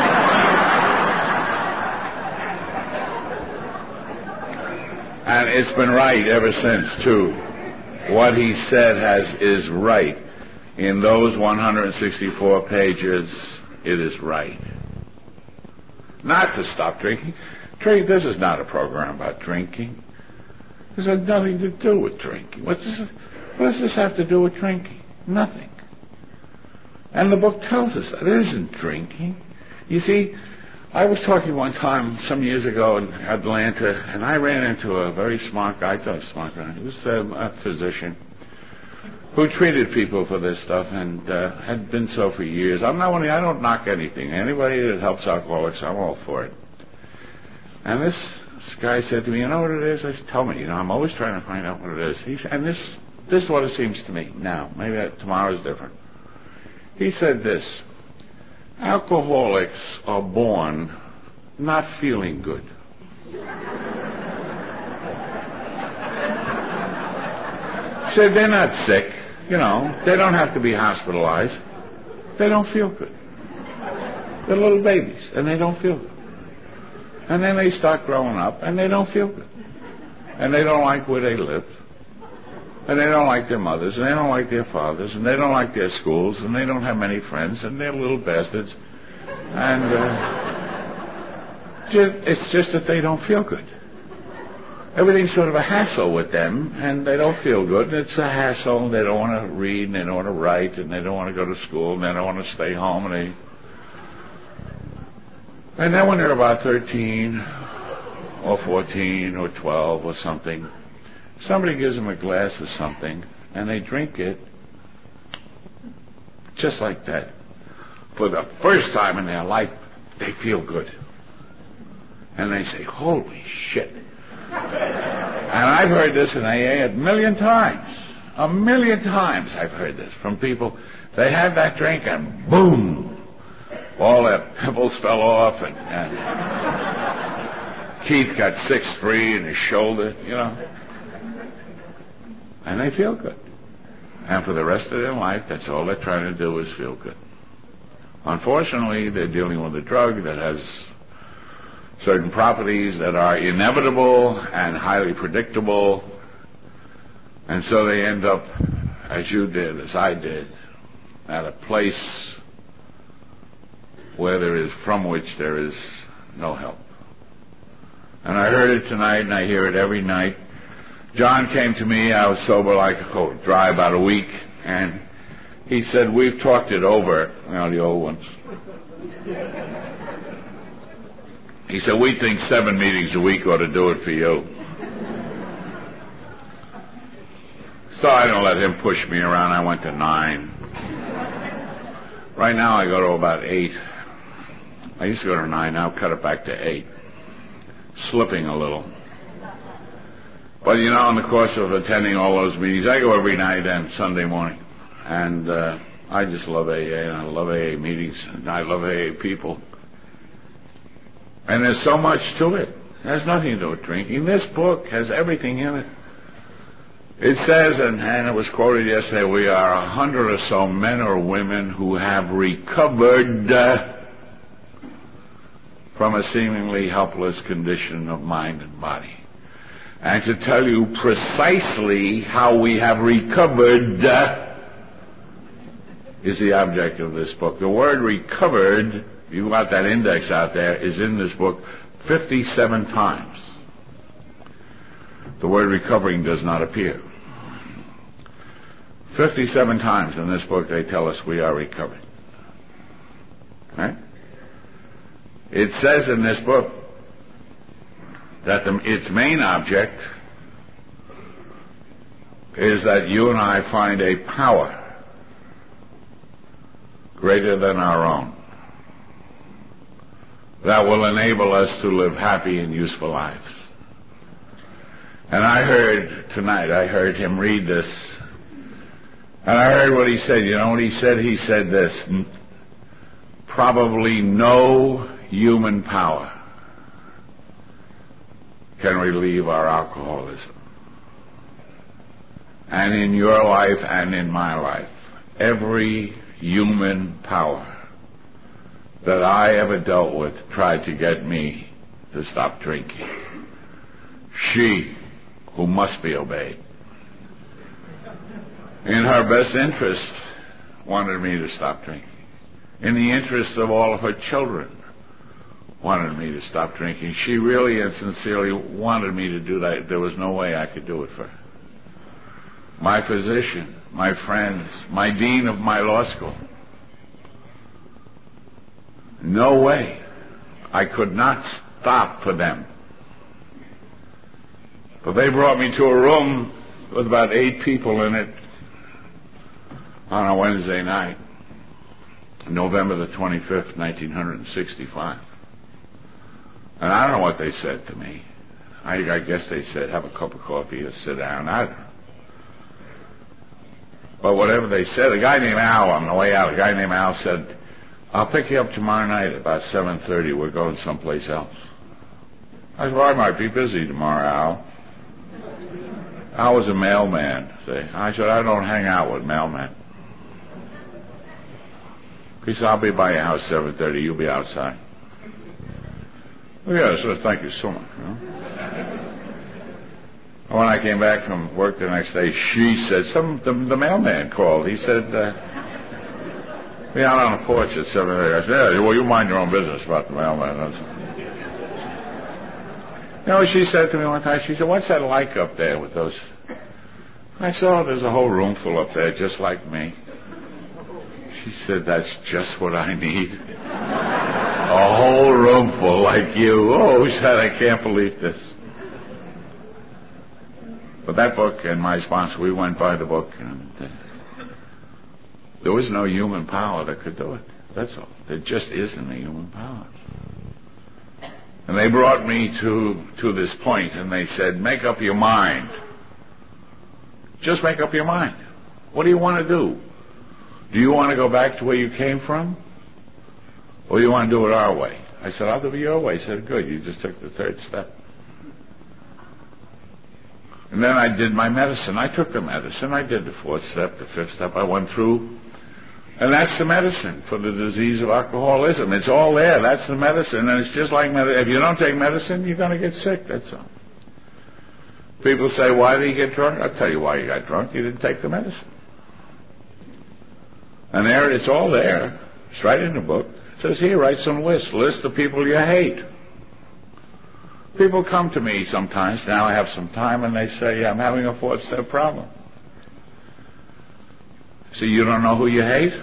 And it's been right ever since, too. What he said is right. In those 164 pages, it is right. Not to stop drinking. This is not a program about drinking. This has nothing to do with drinking. What does this have to do with drinking? Nothing. And the book tells us that it isn't drinking. You see, I was talking one time some years ago in Atlanta, and I ran into a very smart guy. I thought a smart guy. He was a physician who treated people for this stuff and had been so for years. I don't knock anything. Anybody that helps alcoholics, I'm all for it. And this guy said to me, "You know what it is?" I said, "Tell me. I'm always trying to find out what it is." He said, and this is what it seems to me now. Maybe tomorrow is different. He said this: alcoholics are born not feeling good. He said they're not sick. They don't have to be hospitalized. They don't feel good. They're little babies, and they don't feel good. And then they start growing up, and they don't feel good. And they don't like where they live. And they don't like their mothers, and they don't like their fathers, and they don't like their schools, and they don't have many friends, and they're little bastards. And it's just that they don't feel good. Everything's sort of a hassle with them, and they don't feel good, and it's a hassle, and they don't want to read, and they don't want to write, and they don't want to go to school, and they don't want to stay home, and then when they're about 13 or 14 or 12 or something, somebody gives them a glass of something, and they drink it just like that. For the first time in their life, they feel good. And they say, "Holy shit." And I've heard this in AA a million times. A million times I've heard this from people. They had that drink, and boom, all their pimples fell off, and Keith got 6'3" in his shoulder, And they feel good. And for the rest of their life, that's all they're trying to do is feel good. Unfortunately, they're dealing with a drug that has certain properties that are inevitable and highly predictable. And so they end up, as you did, as I did, at a place from which there is no help. And I heard it tonight, and I hear it every night. John came to me. I was sober like dry about a week, and he said, "We've talked it over." The old ones. He said, "We think 7 meetings a week ought to do it for you." So I don't let him push me around. I went to 9. Right now I go to about 8. I used to go to 9. Now I've cut it back to 8. Slipping a little. But in the course of attending all those meetings, I go every night and Sunday morning. And I just love AA, and I love AA meetings, and I love AA people. And there's so much to it. It has nothing to do with drinking. This book has everything in it. It says, and it was quoted yesterday, we are 100 or so men or women who have recovered from a seemingly helpless condition of mind and body. And to tell you precisely how we have recovered is the object of this book. The word recovered, you got that index out there, is in this book 57 times. The word recovering does not appear. 57 times in this book they tell us we are recovering. Right? It says in this book that its main object is that you and I find a power greater than our own that will enable us to live happy and useful lives. And I heard him read this, and I heard what he said. You know what he said? He said this: probably no human power can relieve our alcoholism. And in your life and in my life, every human power that I ever dealt with tried to get me to stop drinking. She, who must be obeyed, in her best interest, wanted me to stop drinking. In the interest of all of her children, wanted me to stop drinking. She really and sincerely wanted me to do that. There was no way I could do it for her. My physician, my friends, my dean of my law school. No way. I could not stop for them. But they brought me to a room with about 8 people in it on a Wednesday night, November the 25th, 1965. And I don't know what they said to me. I guess they said, have a cup of coffee or sit down. I don't know. But whatever they said, a guy named Al, on the way out, said, I'll pick you up tomorrow night about 7:30. We're going someplace else. I said, well, I might be busy tomorrow, Al. Al was a mailman. I said, I don't hang out with mailmen. He said, I'll be by your house 7:30. You'll be outside. Oh, yeah, so thank you so much. When I came back from work the next day, she said, the mailman called. He said, be out on the porch at 7:30. I said, yeah, well, you mind your own business about the mailman. She said to me one time, she said, what's that like up there with those? I said, oh, there's a whole room full up there just like me. She said, that's just what I need. A whole room full like you. Oh, she said, I can't believe this. But that book and my sponsor, we went by the book, and there was no human power that could do it. That's all. There just isn't a human power. And they brought me to this point, and they said, make up your mind. Just make up your mind. What do you want to do? Do you want to go back to where you came from? Or do you want to do it our way? I said, I'll do it your way. He said, good, you just took the 3rd step. And then I did my medicine. I took the medicine. I did the 4th step, the 5th step. I went through. And that's the medicine for the disease of alcoholism. It's all there. That's the medicine. And it's just like medicine. If you don't take medicine, you're going to get sick. That's all. People say, why did he get drunk? I'll tell you why he got drunk. He didn't take the medicine. And there, it's all there. It's right in the book. It says, here, write some list. List the people you hate. People come to me sometimes, now I have some time, and they say, I'm having a fourth-step problem. So you don't know who you hate?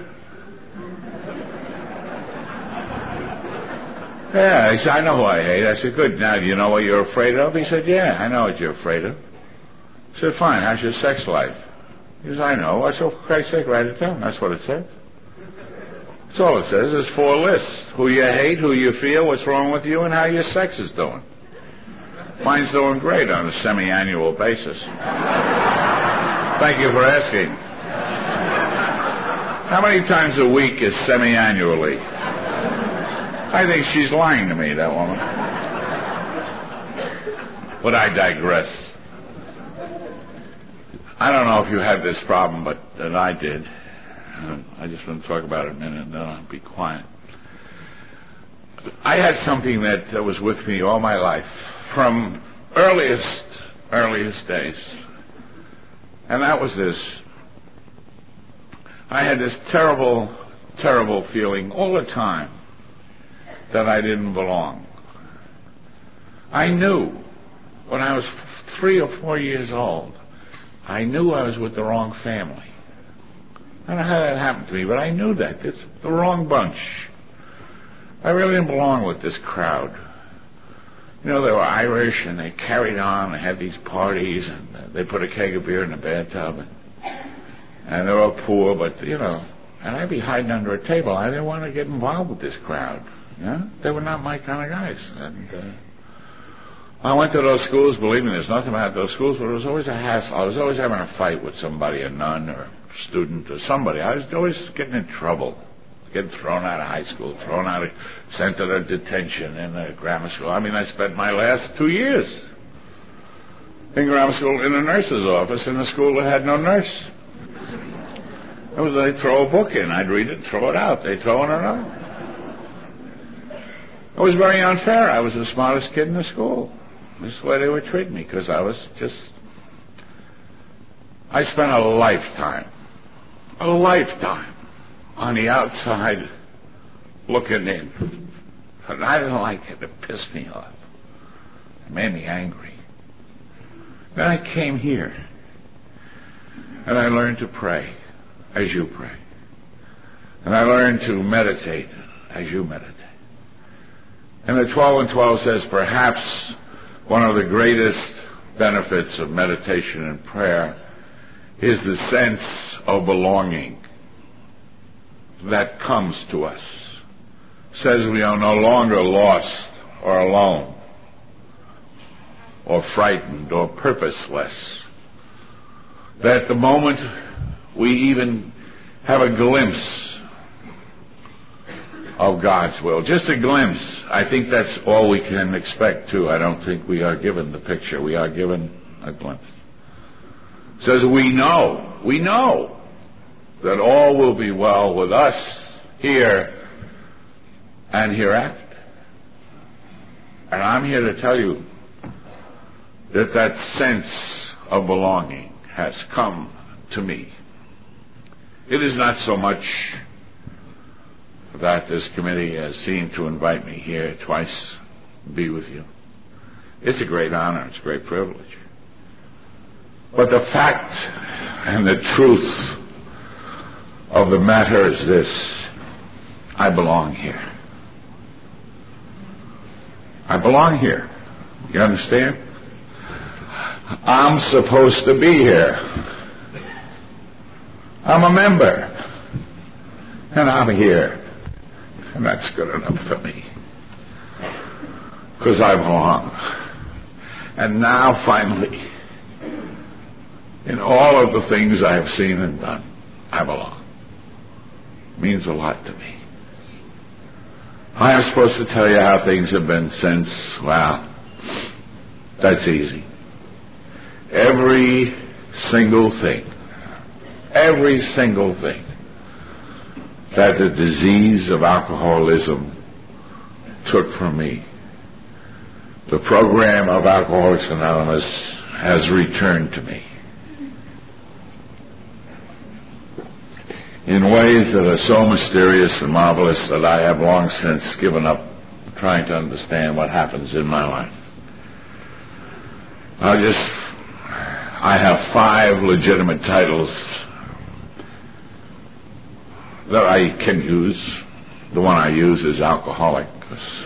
Yeah, he said, I know who I hate. I said, good. Now, do you know what you're afraid of? He said, yeah, I know what you're afraid of. I said, fine, how's your sex life? He says, I know. I said, for Christ's sake, write it down. That's what it says. That's all it says. There's 4 lists. Who you hate, who you feel, what's wrong with you, and how your sex is doing. Mine's doing great on a semi-annual basis. Thank you for asking. How many times a week is semi-annually? I think she's lying to me, that woman. But I digress. I don't know if you had this problem, but that I did. I just want to talk about it a minute, and then I'll be quiet. I had something that was with me all my life, from earliest days. And that was this. I had this terrible, terrible feeling all the time that I didn't belong. I knew when I was 3 or 4 years old, I knew I was with the wrong family. I don't know how that happened to me, but I knew that. It's the wrong bunch. I really didn't belong with this crowd. You know, they were Irish, and they carried on. They had these parties, and they put a keg of beer in the bathtub. And they were poor, but, you know, and I'd be hiding under a table. I didn't want to get involved with this crowd. You know? They were not my kind of guys. And I went to those schools. Believe me, there's nothing about those schools, but it was always a hassle. I was always having a fight with somebody, a nun or a student or somebody. I was always getting in trouble. Getting thrown out of high school, sent to the detention in the grammar school. I mean, I spent my last 2 years in grammar school in a nurse's office in a school that had no nurse. They'd throw a book in. I'd read it, throw it out. They'd throw in another. It was very unfair. I was the smartest kid in the school. This is the way they would treat me, because I spent a lifetime on the outside looking in. And I didn't like it. It pissed me off. It made me angry. Then I came here, and I learned to pray as you pray. And I learned to meditate as you meditate. And the 12 and 12 says, perhaps one of the greatest benefits of meditation and prayer is the sense of belonging that comes to us. Says we are no longer lost or alone or frightened or purposeless. That the moment we even have a glimpse of God's will, just a glimpse, I think that's all we can expect too. I don't think we are given the picture. We are given a glimpse. It says we know that all will be well with us here and hereafter. And I'm here to tell you that that sense of belonging has come to me. It is not so much that this committee has seemed to invite me here twice to be with you. It's a great honor. It's a great privilege. But the fact and the truth of the matter is this: I belong here. I belong here. You understand? I'm supposed to be here. I'm a member. And I'm here. And that's good enough for me. Because I belong. And now, finally, in all of the things I have seen and done, I belong. It means a lot to me. I am supposed to tell you how things have been since, well, that's easy. Every single thing that the disease of alcoholism took from me, the program of Alcoholics Anonymous has returned to me in ways that are so mysterious and marvelous that I have long since given up trying to understand what happens in my life. I have 5 legitimate titles that I can use. The one I use is alcoholic, because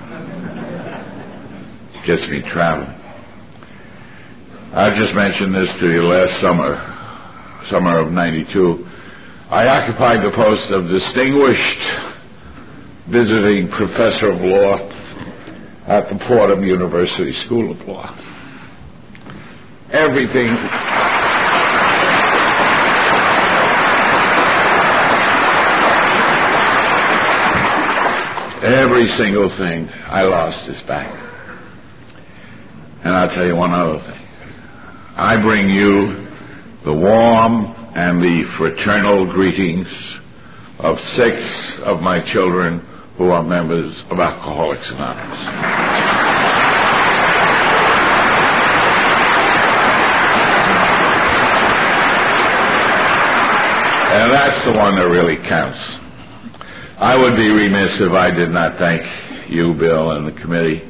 it gets me traveling. I just mentioned this to you last summer of '92. I occupied the post of distinguished visiting professor of law at the Fordham University School of Law. Every single thing I lost is back. And I'll tell you one other thing. I bring you the warm and the fraternal greetings of 6 of my children who are members of Alcoholics Anonymous. And that's the one that really counts. I would be remiss if I did not thank you, Bill, and the committee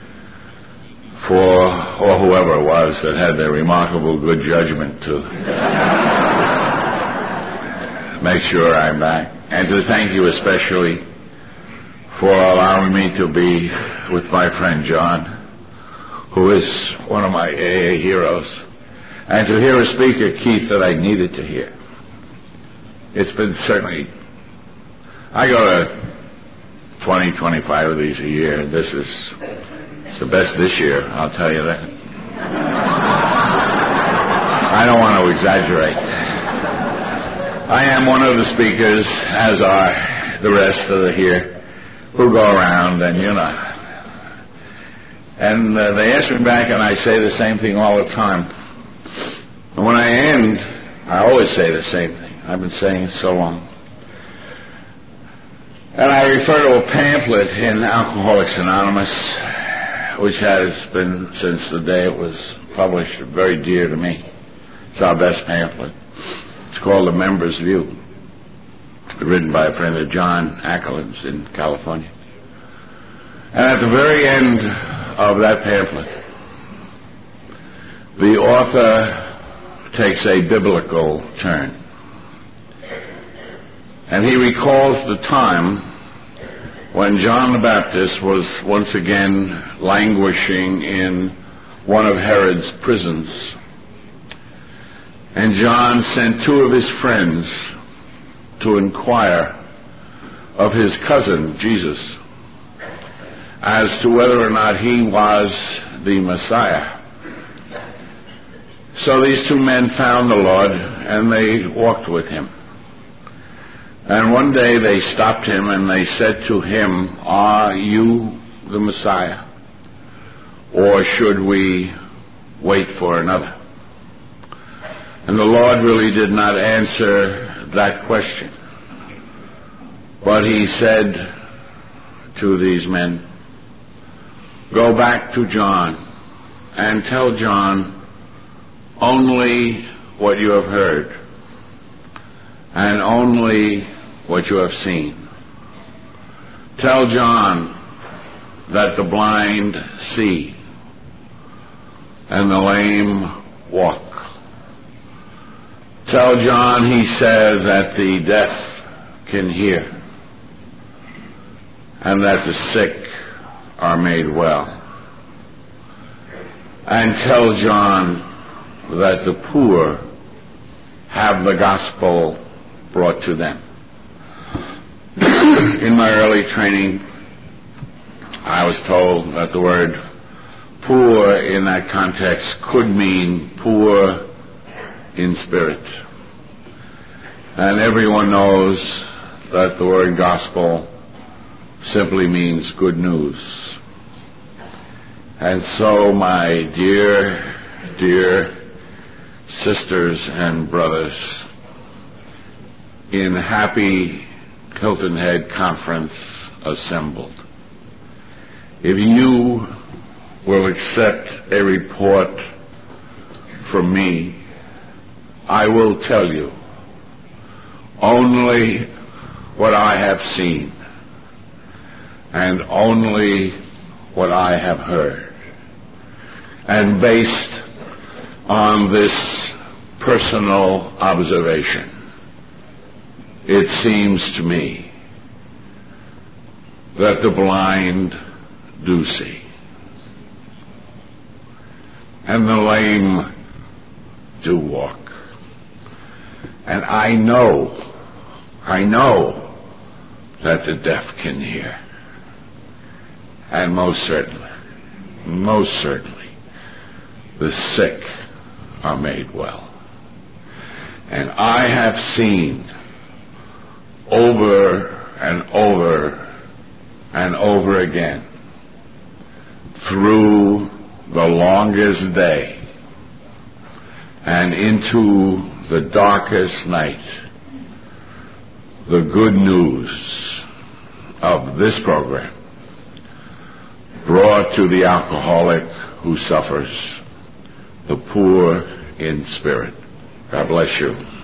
or whoever it was that had their remarkable good judgment to make sure I'm back. And to thank you especially for allowing me to be with my friend John, who is one of my AA heroes, and to hear a speaker, Keith, that I needed to hear. It's been certainly... I go to 20, 25 of these a year. It's the best this year, I'll tell you that. I don't want to exaggerate. I am one of the speakers, as are the rest of the here, who go around and, and they ask me back, and I say the same thing all the time. And when I end, I always say the same thing. I've been saying it so long. And I refer to a pamphlet in Alcoholics Anonymous, which has been, since the day it was published, very dear to me. It's our best pamphlet. It's called The Member's View, written by a friend of John Ackerland's in California. And at the very end of that pamphlet, the author takes a biblical turn. And he recalls the time when John the Baptist was once again languishing in one of Herod's prisons. And John sent 2 of his friends to inquire of his cousin, Jesus, as to whether or not he was the Messiah. So these 2 men found the Lord, and they walked with him. And one day they stopped him and they said to him, "Are you the Messiah? Or should we wait for another?" And the Lord really did not answer that question. But he said to these men, "Go back to John and tell John only what you have heard and only what you have seen. Tell John that the blind see and the lame walk. Tell John," he said, "that the deaf can hear and that the sick are made well. And tell John that the poor have the gospel brought to them." In my early training, I was told that the word poor in that context could mean poor in spirit. And everyone knows that the word gospel simply means good news. And so, my dear, dear sisters and brothers, in happy Hilton Head Conference assembled, if you will accept a report from me, I will tell you only what I have seen and only what I have heard. And based on this personal observation, it seems to me that the blind do see, and the lame do walk. And I know that the deaf can hear. And most certainly, the sick are made well. And I have seen over and over and over again, through the longest day and into the darkest night, the good news of this program brought to the alcoholic who suffers, the poor in spirit. God bless you.